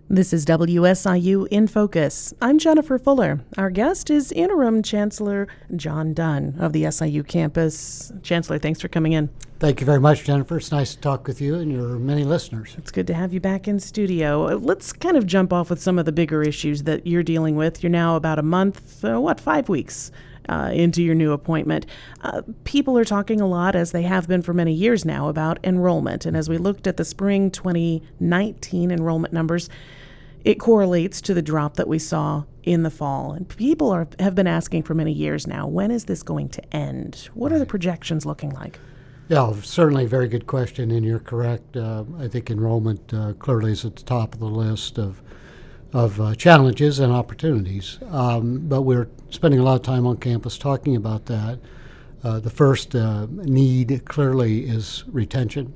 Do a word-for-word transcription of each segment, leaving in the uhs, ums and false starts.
This is W S I U In Focus. I'm Jennifer Fuller. Our guest is Interim Chancellor John Dunn of the S I U campus. Chancellor, thanks for coming in. Thank you very much, Jennifer. It's nice to talk with you and your many listeners. It's good to have you back in studio. Let's kind of jump off with some of the bigger issues that you're dealing with. You're now about a month, uh, what, five weeks uh, into your new appointment. Uh, people are talking a lot, as they have been for many years now, about enrollment. And as we looked at the spring twenty nineteen enrollment numbers, it correlates to the drop that we saw in the fall. And people are have been asking for many years now, when is this going to end? What are the projections looking like? Yeah, certainly a very good question, and you're correct. Uh, I think enrollment uh, clearly is at the top of the list of of uh, challenges and opportunities. Um, but we're spending a lot of time on campus talking about that. Uh, the first uh, need clearly is retention.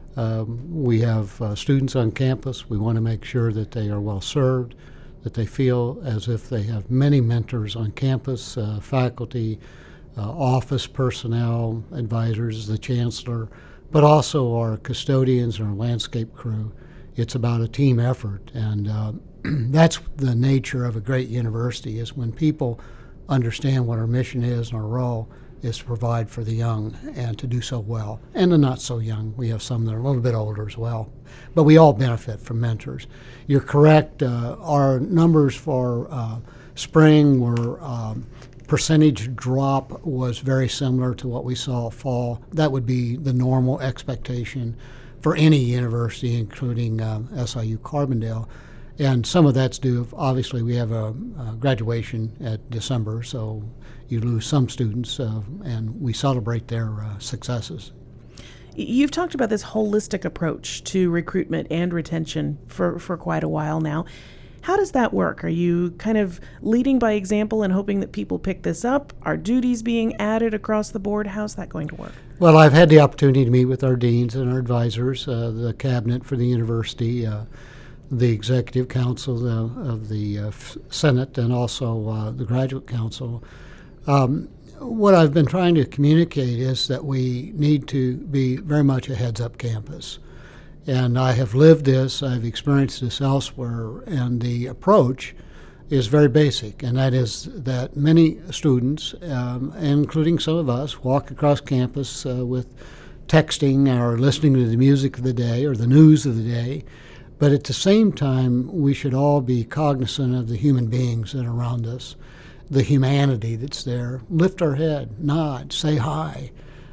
Um, we have uh, students on campus. We want to make sure that they are well served, that they feel as if they have many mentors on campus, uh, faculty, uh, office personnel, advisors, the chancellor, but also our custodians and our landscape crew. It's about a team effort, and uh, that's the nature of a great university, is when people understand what our mission is and our role is to provide for the young and to do so well. And the not so young. We have some that are a little bit older as well. But we all benefit from mentors. You're correct. Uh, our numbers for uh, spring were um, percentage drop was very similar to what we saw fall. That would be the normal expectation for any university, including um, S I U Carbondale. And some of that's due, obviously, we have a, a graduation at December, so you lose some students, uh, and we celebrate their uh, successes. You've talked about this holistic approach to recruitment and retention for, for quite a while now. How does that work? Are you kind of leading by example and hoping that people pick this up? Are duties being added across the board? How's that going to work? Well, I've had the opportunity to meet with our deans and our advisors, uh, the cabinet for the university, uh, the executive council uh, of the uh, Senate, and also uh, the graduate council. Um, what I've been trying to communicate is that we need to be very much a heads-up campus. And I have lived this, I've experienced this elsewhere, and the approach is very basic, and that is that many students, um, including some of us, walk across campus uh, with texting or listening to the music of the day or the news of the day. But at the same time, we should all be cognizant of the human beings that are around us, the humanity that's there. Lift our head, nod, say hi.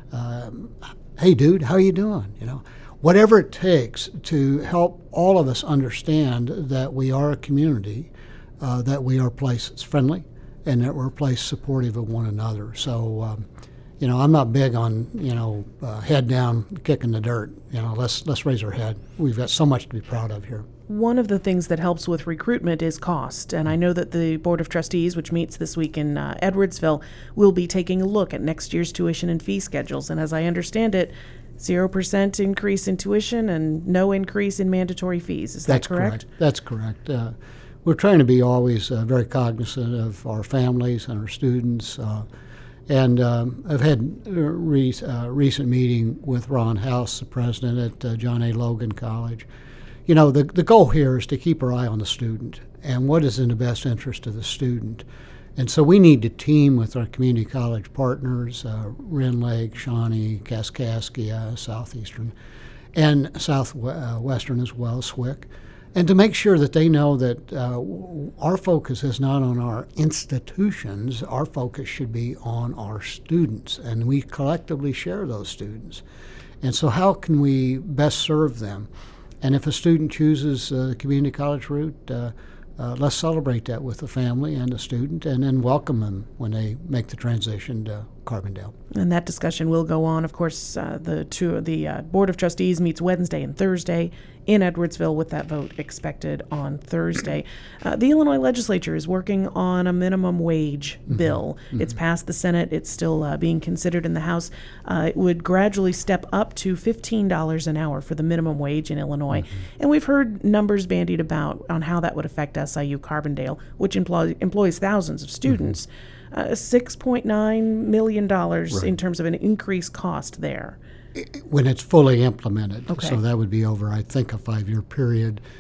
Um, hey, dude, how you doing? You know, whatever it takes to help all of us understand that we are a community, uh, that we are a place that's friendly, and that we're a place supportive of one another. So, um, you know, I'm not big on, you know, uh, head down, kicking the dirt. You know, let's let's raise our head. We've got so much to be proud of here. One of the things that helps with recruitment is cost, and I know that the Board of Trustees, which meets this week in uh, Edwardsville, will be taking a look at next year's tuition and fee schedules. And as I understand it, zero percent increase in tuition and no increase in mandatory fees. Is that That's correct? correct. That's correct. Uh, we're trying to be always uh, very cognizant of our families and our students. Uh, And um, I've had a re- uh, recent meeting with Ron House, the president at uh, John A. Logan College. You know, the, the goal here is to keep our eye on the student and what is in the best interest of the student. And so we need to team with our community college partners, uh, Wren Lake, Shawnee, Kaskaskia, Southeastern, and Southwestern as well, S W I C. And to make sure that they know that uh, our focus is not on our institutions, our focus should be on our students, and we collectively share those students. And so how can we best serve them? And if a student chooses uh, the community college route, uh, uh, let's celebrate that with the family and the student, and then welcome them when they make the transition to Carbondale. And that discussion will go on. Of course, uh, the two, the uh, Board of Trustees meets Wednesday and Thursday in Edwardsville, with that vote expected on Thursday. Uh, the Illinois legislature is working on a minimum wage mm-hmm. bill. Mm-hmm. It's passed the Senate. It's still uh, being considered in the House. Uh, it would gradually step up to fifteen dollars an hour for the minimum wage in Illinois. Mm-hmm. And we've heard numbers bandied about on how that would affect S I U Carbondale, which employ, employs thousands of students. Mm-hmm. Uh, six point nine million dollars right. in terms of an increased cost there. When it's fully implemented. Okay. So that would be over, I think, a five-year period.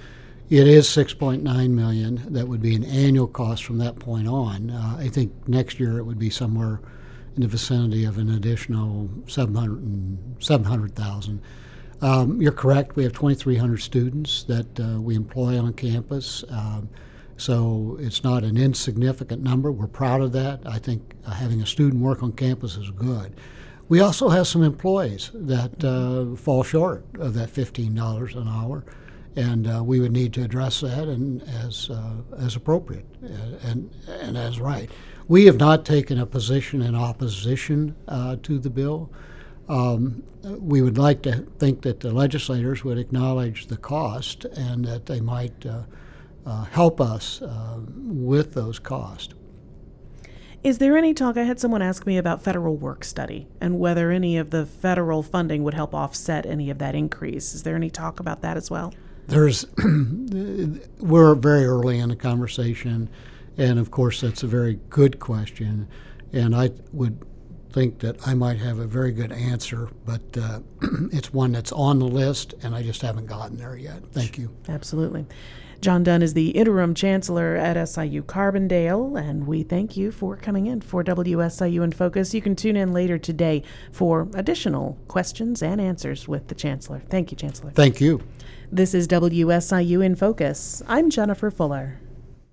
It is six point nine million dollars. That would be an annual cost from that point on. Uh, I think next year it would be somewhere in the vicinity of an additional seven hundred thousand dollars. Um, you're correct. We have twenty-three hundred students that uh, we employ on campus. Um, so it's not an insignificant number. We're proud of that. I think uh, having a student work on campus is good. We also have some employees that uh, fall short of that fifteen dollars an hour. And uh, we would need to address that and as uh, as appropriate and and as right. We have not taken a position in opposition uh, to the bill. Um, we would like to think that the legislators would acknowledge the cost and that they might uh, uh, help us uh, with those costs. Is there any talk? I had someone ask me about federal work study and whether any of the federal funding would help offset any of that increase. Is there any talk about that as well? There's, we're very early in the conversation, and of course that's a very good question, and I would think that I might have a very good answer, but uh, it's one that's on the list, and I just haven't gotten there yet. Thank you. Absolutely. John Dunn is the interim chancellor at S I U Carbondale, and we thank you for coming in for W S I U in Focus. You can tune in later today for additional questions and answers with the chancellor. Thank you, Chancellor. Thank you. This is W S I U in Focus. I'm Jennifer Fuller.